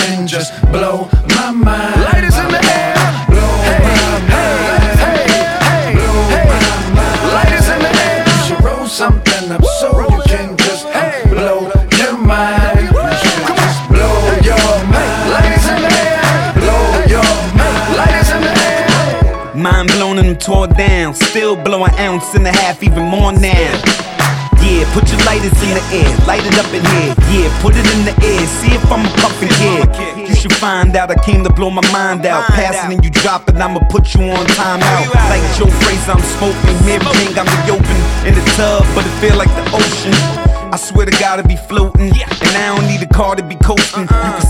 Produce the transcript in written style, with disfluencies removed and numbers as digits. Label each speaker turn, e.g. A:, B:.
A: can just blow my mind.
B: Ladies in the air,
A: blow
B: hey,
A: my mind.
B: hey, hey,
A: Blow
B: hey,
A: my mind.
B: ladies in the air.
A: You should roll something up so you can just blow your mind. You should just blow your mind.
B: Ladies in the air,
A: Blow your mind.
B: ladies in the air.
C: Mind blown and I'm tore down. Still blow an ounce and a half, even more now. Yeah, put your lighters in the air, light it up in here. Yeah, put it in the air, see if I'm a puffin' kid. You should find out I came to blow my mind out. Passing and you drop it, I'ma put you on timeout. Like Joe Frazier, I'm smoking, mid-ring, I'm the open in the tub, but it feel like the ocean. I swear to God, I be floating, and I don't need a car to be coasting. You can